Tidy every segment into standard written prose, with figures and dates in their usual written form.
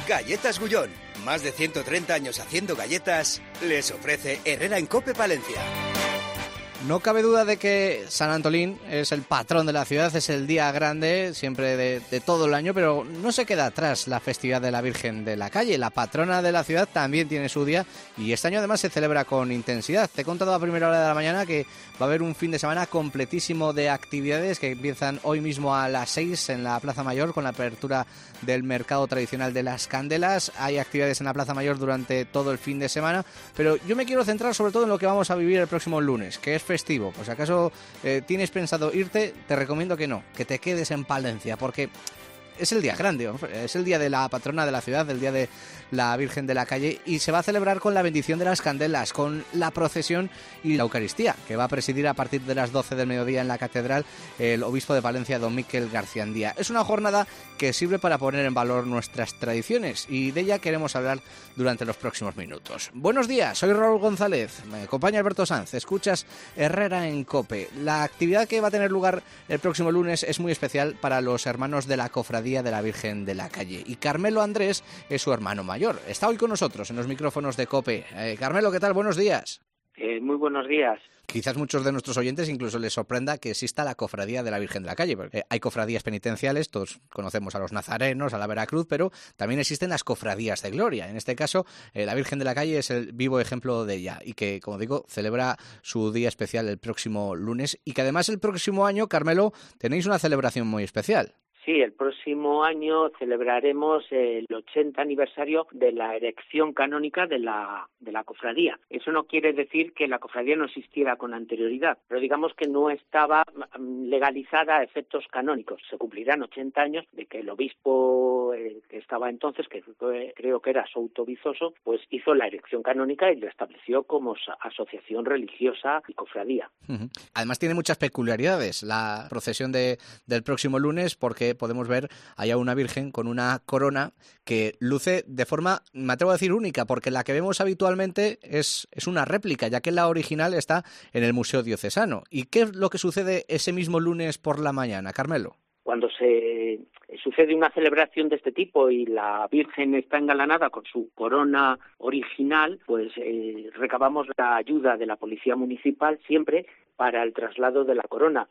Galletas Gullón, más de 130 años haciendo galletas, les ofrece Herrera en Cope Palencia. No cabe duda de que San Antolín es el patrón de la ciudad, es el día grande siempre de todo el año, pero no se queda atrás la festividad de la Virgen de la Calle. La patrona de la ciudad también tiene su día y este año además se celebra con intensidad. Te he contado a primera hora de la mañana que va a haber un fin de semana completísimo de actividades que empiezan hoy mismo a las 6 en la Plaza Mayor con la apertura del mercado tradicional de las Candelas. Hay actividades en la Plaza Mayor durante todo el fin de semana, pero yo me quiero centrar sobre todo en lo que vamos a vivir el próximo lunes, que es festivo. Pues si acaso tienes pensado irte, te recomiendo que no, que te quedes en Palencia, porque es el día grande, es el día de la patrona de la ciudad, el día de la Virgen de la Calle, y se va a celebrar con la bendición de las candelas, con la procesión y la Eucaristía, que va a presidir a partir de las 12 del mediodía en la catedral el obispo de Palencia, don Miquel Garciandía. Es una jornada que sirve para poner en valor nuestras tradiciones y de ella queremos hablar durante los próximos minutos. Buenos días, soy Raúl González, me acompaña Alberto Sanz, escuchas Herrera en Cope. La actividad que va a tener lugar el próximo lunes es muy especial para los hermanos de la Cofradía de la Virgen de la Calle y Carmelo Andrés es su hermano mayor. Está hoy con nosotros en los micrófonos de COPE. Carmelo, ¿qué tal? Buenos días. Muy buenos días. Quizás muchos de nuestros oyentes incluso les sorprenda que exista la Cofradía de la Virgen de la Calle, porque hay cofradías penitenciales, todos conocemos a los nazarenos, a la Veracruz, pero también existen las cofradías de gloria. En este caso, la Virgen de la Calle es el vivo ejemplo de ella y que, como digo, celebra su día especial el próximo lunes y que además el próximo año, Carmelo, tenéis una celebración muy especial. Sí, el próximo año celebraremos el 80 aniversario de la erección canónica de la cofradía. Eso no quiere decir que la cofradía no existiera con anterioridad, pero digamos que no estaba legalizada a efectos canónicos. Se cumplirán 80 años de que el obispo que estaba entonces, que creo que era Souto Vizoso, pues hizo la erección canónica y lo estableció como asociación religiosa y cofradía. Además tiene muchas peculiaridades la procesión del próximo lunes, porque podemos ver allá una virgen con una corona que luce de forma, me atrevo a decir, única, porque la que vemos habitualmente es una réplica, ya que la original está en el Museo Diocesano. ¿Y qué es lo que sucede ese mismo lunes por la mañana, Carmelo? Cuando se sucede una celebración de este tipo y la Virgen está engalanada con su corona original, pues recabamos la ayuda de la Policía Municipal siempre para el traslado de la corona.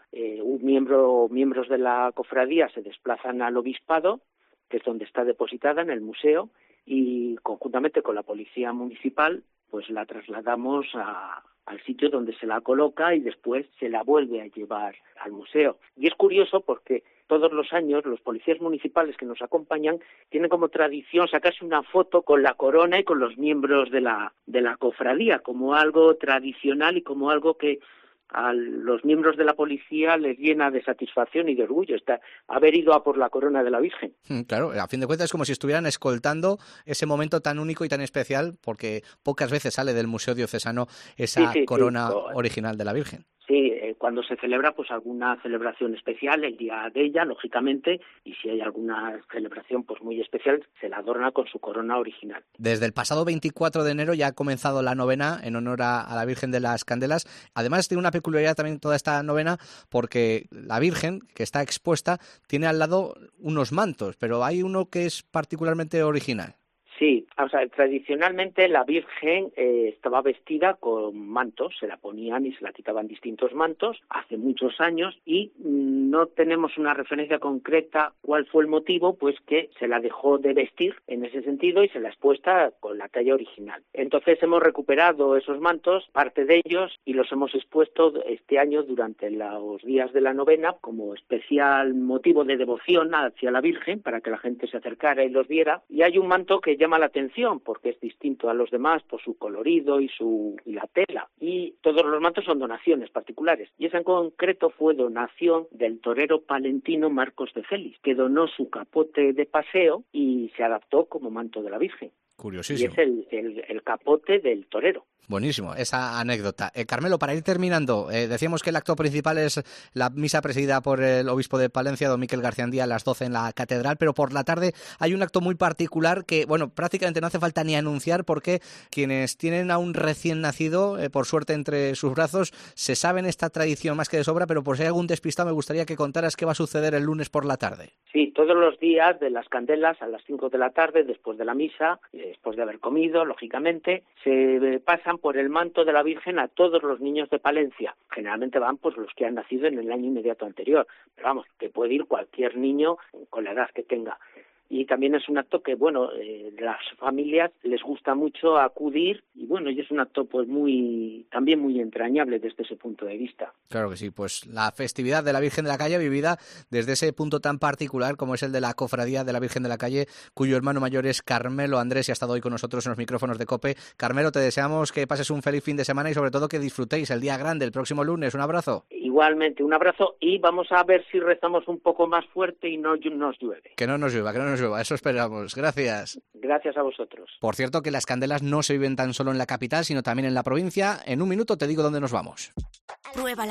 Miembros de la cofradía se desplazan al obispado, que es donde está depositada en el museo, y conjuntamente con la Policía Municipal pues la trasladamos al sitio donde se la coloca y después se la vuelve a llevar al museo. Y es curioso porque todos los años los policías municipales que nos acompañan tienen como tradición sacarse una foto con la corona y con los miembros de la cofradía, como algo tradicional y como algo que a los miembros de la policía les llena de satisfacción y de orgullo haber ido a por la corona de la Virgen. Claro, a fin de cuentas es como si estuvieran escoltando ese momento tan único y tan especial, porque pocas veces sale del Museo Diocesano esa corona original de la Virgen. Sí, cuando se celebra pues alguna celebración especial, el día de ella, lógicamente, y si hay alguna celebración pues muy especial, se la adorna con su corona original. Desde el pasado 24 de enero ya ha comenzado la novena en honor a la Virgen de las Candelas. Además tiene una peculiaridad también toda esta novena, porque la Virgen, que está expuesta, tiene al lado unos mantos, pero hay uno que es particularmente original. Sí, o sea, tradicionalmente la Virgen estaba vestida con mantos, se la ponían y se la quitaban distintos mantos hace muchos años y no tenemos una referencia concreta cuál fue el motivo, pues que se la dejó de vestir en ese sentido y se la ha expuesta con la talla original. Entonces hemos recuperado esos mantos, parte de ellos, y los hemos expuesto este año durante los días de la novena como especial motivo de devoción hacia la Virgen para que la gente se acercara y los viera. Y hay un manto que llama la atención porque es distinto a los demás por su colorido y la tela, y todos los mantos son donaciones particulares, y esa en concreto fue donación del torero palentino Marcos de Félix, que donó su capote de paseo y se adaptó como manto de la Virgen. Curiosísimo. Y es el capote del torero. Buenísimo, esa anécdota. Carmelo, para ir terminando, decíamos que el acto principal es la misa presidida por el obispo de Palencia, don Miquel Garciandía, a las 12 en la catedral, pero por la tarde hay un acto muy particular que, bueno, prácticamente no hace falta ni anunciar porque quienes tienen a un recién nacido, por suerte entre sus brazos, se saben esta tradición más que de sobra, pero por si hay algún despistado me gustaría que contaras qué va a suceder el lunes por la tarde. Sí, todos los días de las candelas a las 5 de la tarde, después de la misa, después de haber comido, lógicamente, se pasan por el manto de la Virgen a todos los niños de Palencia. Generalmente van pues los que han nacido en el año inmediato anterior, pero vamos, que puede ir cualquier niño con la edad que tenga. Y también es un acto que, bueno, las familias les gusta mucho acudir y, bueno, y es un acto pues también muy entrañable desde ese punto de vista. Claro que sí, pues la festividad de la Virgen de la Calle vivida desde ese punto tan particular como es el de la Cofradía de la Virgen de la Calle, cuyo hermano mayor es Carmelo Andrés y ha estado hoy con nosotros en los micrófonos de COPE. Carmelo, te deseamos que pases un feliz fin de semana y sobre todo que disfrutéis el día grande, el próximo lunes. Un abrazo. Igualmente, un abrazo y vamos a ver si rezamos un poco más fuerte y no nos llueve. Que no nos llueva, eso esperamos. Gracias. Gracias a vosotros. Por cierto, que las candelas no se viven tan solo en la capital, sino también en la provincia. En un minuto te digo dónde nos vamos. Pruébala.